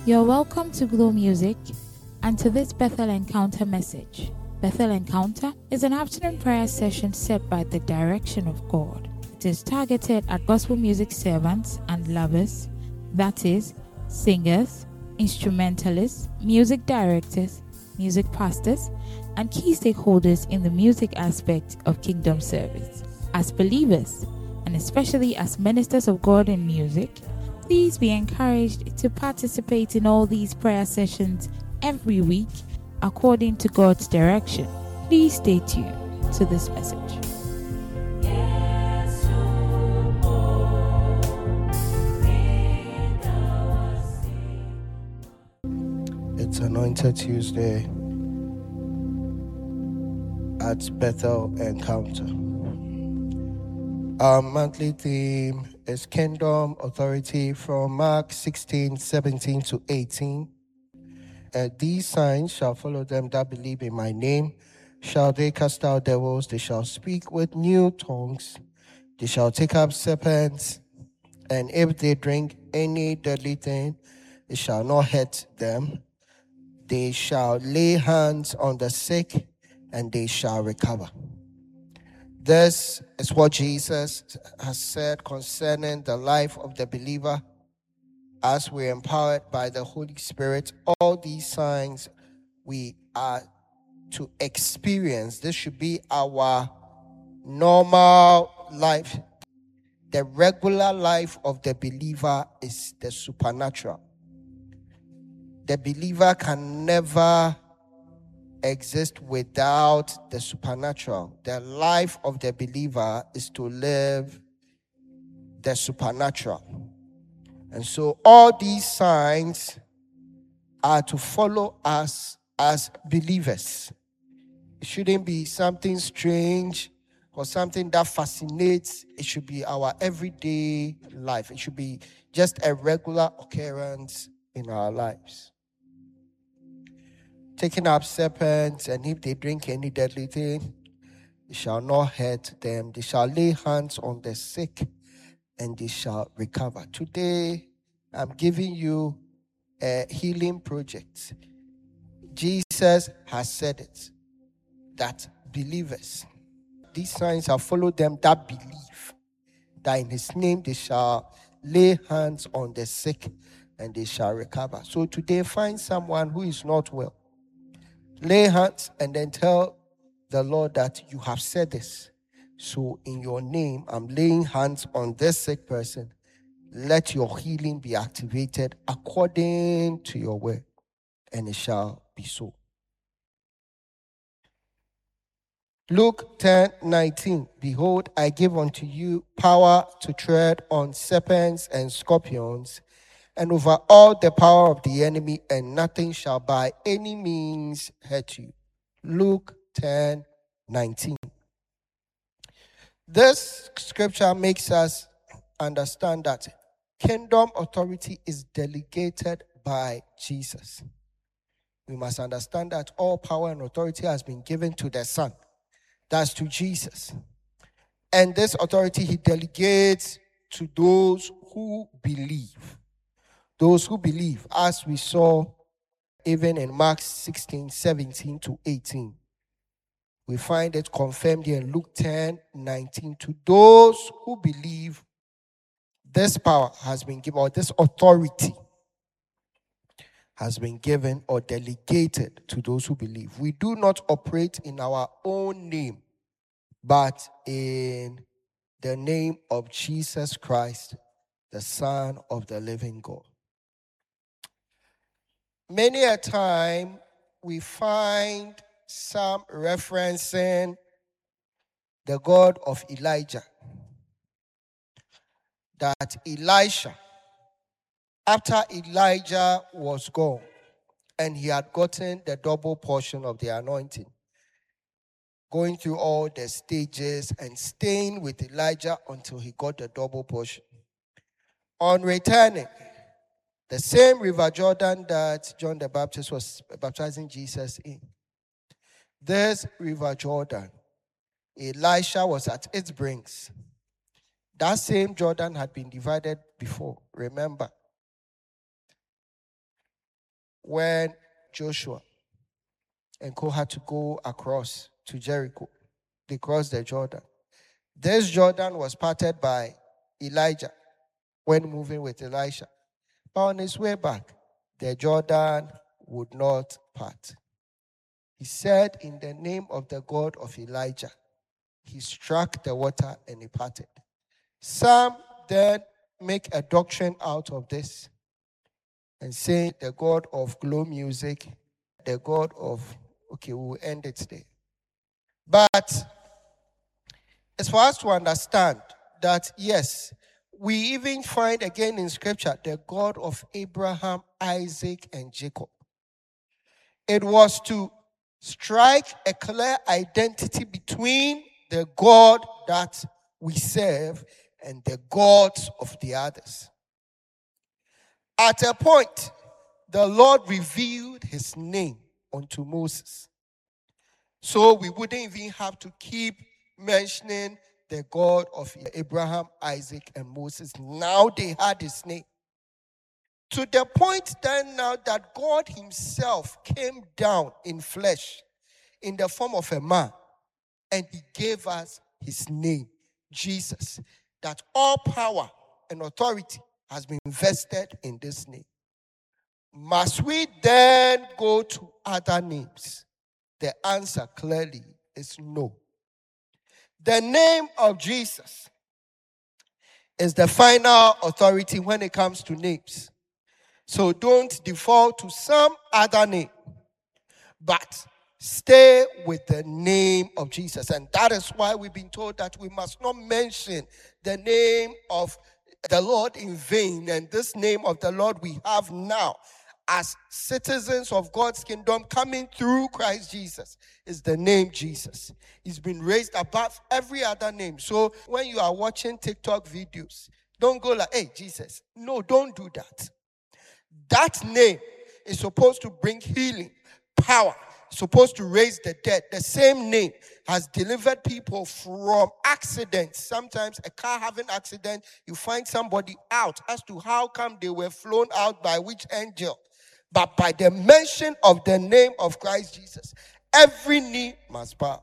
You're welcome to Glow Music and to this Bethel Encounter message. Bethel Encounter is an afternoon prayer session set by the direction of God. It is targeted at gospel music servants and lovers, that is, singers, instrumentalists, music directors, music pastors, and key stakeholders in the music aspect of kingdom service. As believers, and especially as ministers of God in music, please be encouraged to participate in all these prayer sessions every week according to God's direction. Please stay tuned to this message. It's Anointed Tuesday at Bethel Encounter. Our monthly theme is Kingdom Authority from Mark 16:17 to 18. These signs shall follow them that believe in my name. Shall they cast out devils? They shall speak with new tongues. They shall take up serpents. And if they drink any deadly thing, it shall not hurt them. They shall lay hands on the sick, and they shall recover. This is what Jesus has said concerning the life of the believer as we're empowered by the Holy Spirit. All these signs we are to experience. This should be our normal life. The regular life of the believer is the supernatural. The believer can never exist without the supernatural. The life of the believer is to live the supernatural. And so all these signs are to follow us as believers. It shouldn't be something strange or something that fascinates. It should be our everyday life. It should be just a regular occurrence in our lives. Taking up serpents, and if they drink any deadly thing, it shall not hurt them. They shall lay hands on the sick, and they shall recover. Today, I'm giving you a healing project. Jesus has said it, that believers, these signs shall follow them that believe, that in his name they shall lay hands on the sick, and they shall recover. So today, find someone who is not well. Lay hands and then tell the Lord that you have said this. So in your name, I'm laying hands on this sick person. Let your healing be activated according to your word, and it shall be so. Luke 10:19. Behold, I give unto you power to tread on serpents and scorpions, and over all the power of the enemy, and nothing shall by any means hurt you. Luke 10:19. This scripture makes us understand that kingdom authority is delegated by Jesus. We must understand that all power and authority has been given to the Son. That's to Jesus. And this authority he delegates to those who believe. Those who believe, as we saw even in Mark 16:17 to 18. We find it confirmed here in Luke 10:19. To those who believe, this power has been given, or this authority has been given or delegated to those who believe. We do not operate in our own name, but in the name of Jesus Christ, the Son of the living God. Many a time we find some referencing the God of Elijah, that Elisha, after Elijah was gone and he had gotten the double portion of the anointing, going through all the stages and staying with Elijah until he got the double portion. On returning, the same river Jordan that John the Baptist was baptizing Jesus in, this river Jordan, Elisha was at its brinks. That same Jordan had been divided before, remember. when Joshua and co had to go across to Jericho. They crossed the Jordan. This Jordan was parted by Elijah when moving with Elisha. But on his way back, the Jordan would not part. He said, in the name of the God of Elijah, he struck the water and it parted. Some then make a doctrine out of this and say the God of glow music, the God of, okay, we'll end it today. But it's for us to understand that, yes, we even find again in Scripture the God of Abraham, Isaac, and Jacob. It was to strike a clear identity between the God that we serve and the gods of the others. At a point, the Lord revealed his name unto Moses. So we wouldn't even have to keep mentioning the God of Abraham, Isaac, and Moses. Now they had his name. To the point then now that God himself came down in flesh in the form of a man, and he gave us his name, Jesus. That all power and authority has been vested in this name. Must we then go to other names? The answer clearly is no. The name of Jesus is the final authority when it comes to names. So don't default to some other name, but stay with the name of Jesus. And that is why we've been told that we must not mention the name of the Lord in vain. And this name of the Lord we have now as citizens of God's kingdom coming through Christ Jesus is the name Jesus. He's been raised above every other name. So when you are watching TikTok videos, don't go like, hey, Jesus. No, don't do that. That name is supposed to bring healing, power, supposed to raise the dead. The same name has delivered people from accidents. Sometimes a car having accident, you find somebody out as to how come they were flown out by which angel. But by the mention of the name of Christ Jesus, every knee must bow.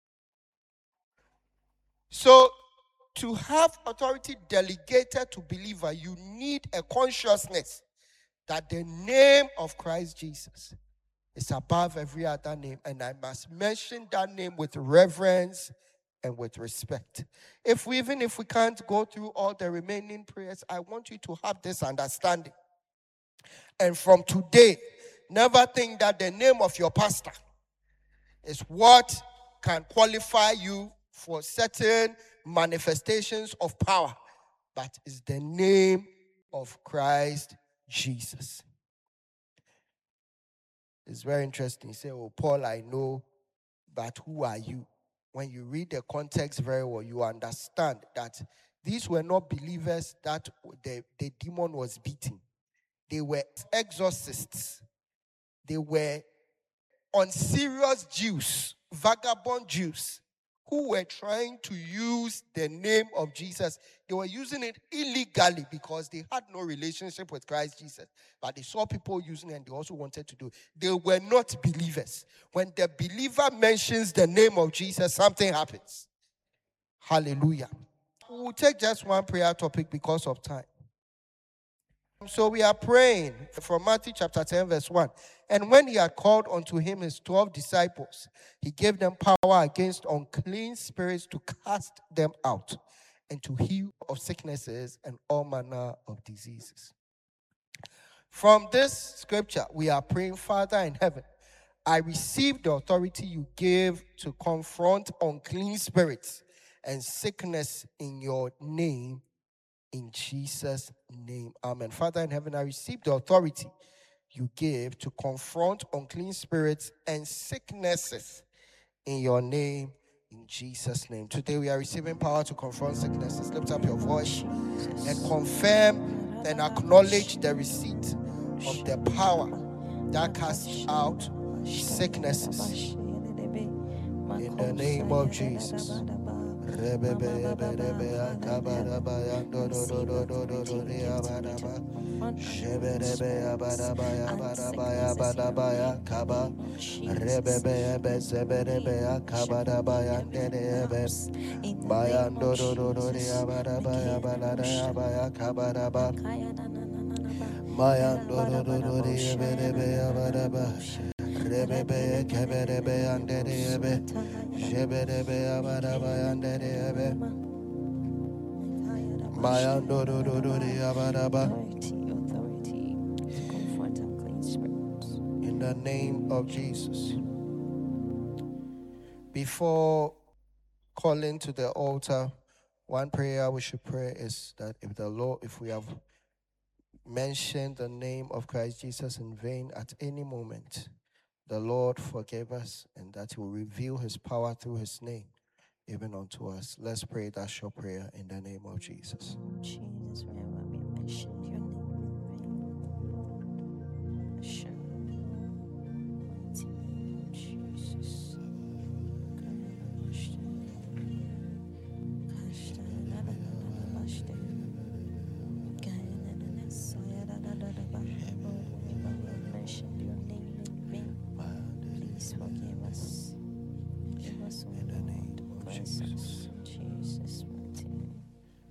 So to have authority delegated to believer, you need a consciousness that the name of Christ Jesus is above every other name. And I must mention that name with reverence and with respect. Even if we can't go through all the remaining prayers, I want you to have this understanding. And from today, never think that the name of your pastor is what can qualify you for certain manifestations of power, but it's the name of Christ Jesus. It's very interesting. You say, oh, Paul, I know, but who are you? When you read the context very well, you understand that these were not believers that the demon was beating. They were exorcists. They were unserious Jews, vagabond Jews, who were trying to use the name of Jesus. They were using it illegally because they had no relationship with Christ Jesus. But they saw people using it and they also wanted to do it. They were not believers. When the believer mentions the name of Jesus, something happens. Hallelujah. We'll take just one prayer topic because of time. So we are praying from Matthew chapter 10 verse 1. And when he had called unto him his 12 disciples, he gave them power against unclean spirits to cast them out and to heal of sicknesses and all manner of diseases. From this scripture, we are praying, Father in heaven, I receive the authority you give to confront unclean spirits and sickness in your name. In Jesus' name, amen. Father in heaven, I receive the authority you give to confront unclean spirits and sicknesses in your name, in Jesus' name. Today we are receiving power to confront sicknesses. Lift up your voice and confirm and acknowledge the receipt of the power that casts out sicknesses. In the name of Jesus. Rebebe Berebe Kabarabaya Dodoria Baraba Sheberebe Barabaya Barabaya Barabaya Kaba Rebebe Bezeberebe Kabarabaya Derebe Bayan Dodoria Barabaya Barabaya Kabaraba Mayan Dodoria Berebe Baraba Rebebe Keberebe Anderebe Sheberebe Abaraba Anderebe Mayan Dodoria Baraba. In the name of Jesus. Before calling to the altar, one prayer we should pray is that if we have mentioned the name of Christ Jesus in vain at any moment, the Lord forgive us, and that He will reveal His power through His name, even unto us. Let's pray that short prayer in the name of Jesus. Jesus, whenever we mention your name, sure. Jesus. Mention your name in vain. Please forgive us. Give us all in the name of Jesus. Jesus' mighty name.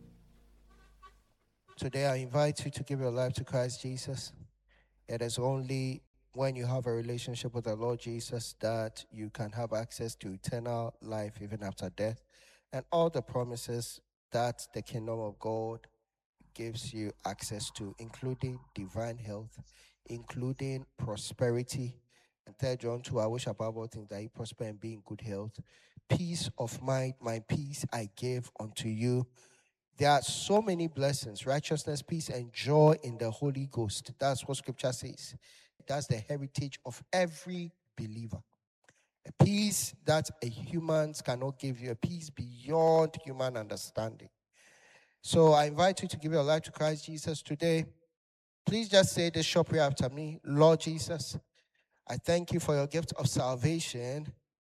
Today I invite you to give your life to Christ Jesus. It is only when you have a relationship with the Lord Jesus that you can have access to eternal life even after death, and all the promises that the kingdom of God gives you access to, including divine health, including prosperity. And 3 John 2, I wish above all things that you prosper and be in good health. Peace of mind, my peace I give unto you. There are so many blessings: righteousness, peace, and joy in the Holy Ghost. That's what Scripture says. That's the heritage of every believer. A peace that humans cannot give you, a peace beyond human understanding. So I invite you to give your life to Christ Jesus today. Please just say this short prayer after me. Lord Jesus, I thank you for your gift of salvation.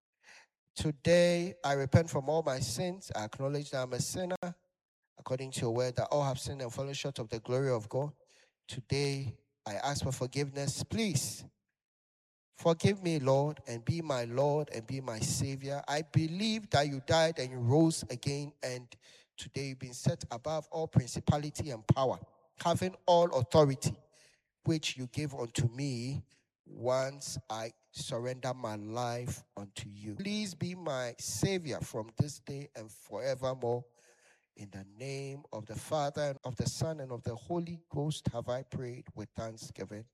Today, I repent from all my sins. I acknowledge that I'm a sinner, according to your word, that all have sinned and fallen short of the glory of God. Today, I ask for forgiveness. Please forgive me, Lord, and be my Lord and be my Savior. I believe that you died and you rose again, and today you've been set above all principality and power, having all authority, which you gave unto me once I surrender my life unto you. Please be my Savior from this day and forevermore. In the name of the Father, and of the Son, and of the Holy Ghost have I prayed with thanksgiving.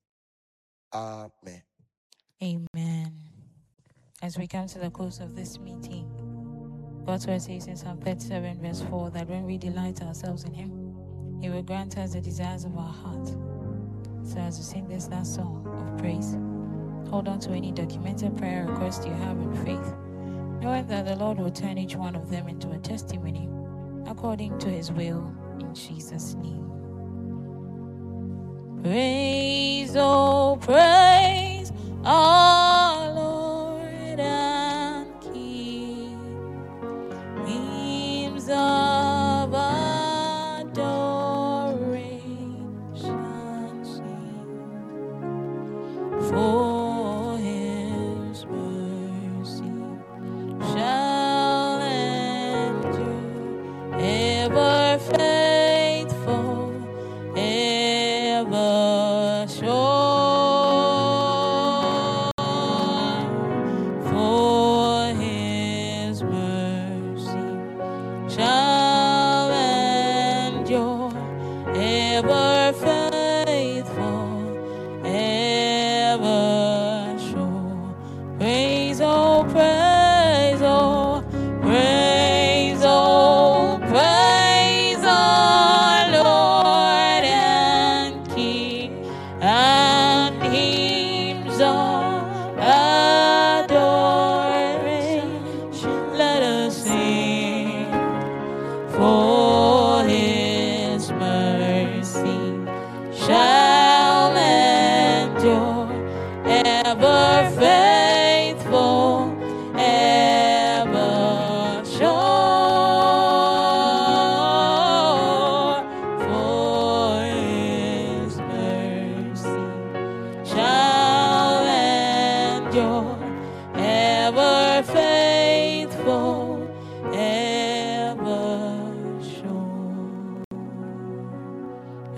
Amen. Amen. As we come to the close of this meeting, God's word says in Psalm 37 verse 4 that when we delight ourselves in Him, He will grant us the desires of our heart. So as we sing this last song of praise, hold on to any documented prayer request you have in faith, knowing that the Lord will turn each one of them into a testimony according to His will, in Jesus' name. Praise, oh praise, our Lord and King. Hymns of adoration sing, for His mercy shall endure, ever faithful, ever sure.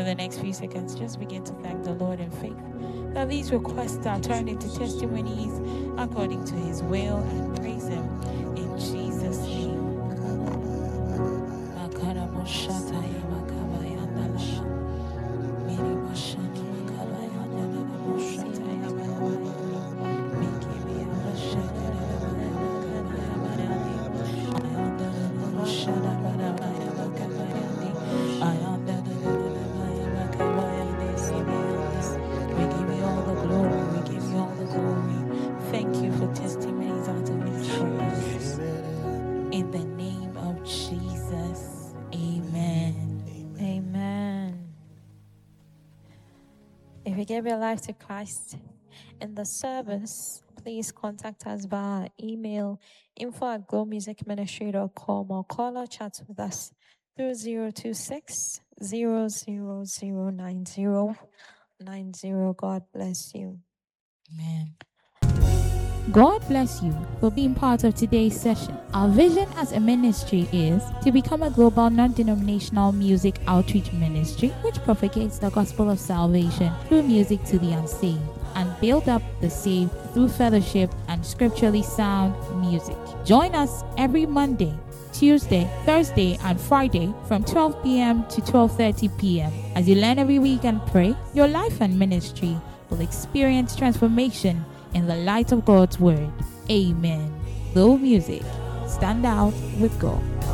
For the next few seconds, just begin to thank the Lord in faith that these requests are turned into testimonies according to His will, and praise Him in Jesus' name. Thank you for testimonies out of these prayers. In the name of Jesus, amen. Amen. If you gave your life to Christ in the service, please contact us via email info@glowmusicministry.com or call or chat with us through 026 0009090. God bless you. Amen. God bless you for being part of today's session. Our vision as a ministry is to become a global non-denominational music outreach ministry which propagates the gospel of salvation through music to the unsaved and build up the saved through fellowship and scripturally sound music. Join us every Monday, Tuesday, Thursday, and Friday from 12 p.m. to 12:30 p.m. As you learn every week and pray, your life and ministry will experience transformation in the light of God's word. Amen. Glow Music. Stand out with God.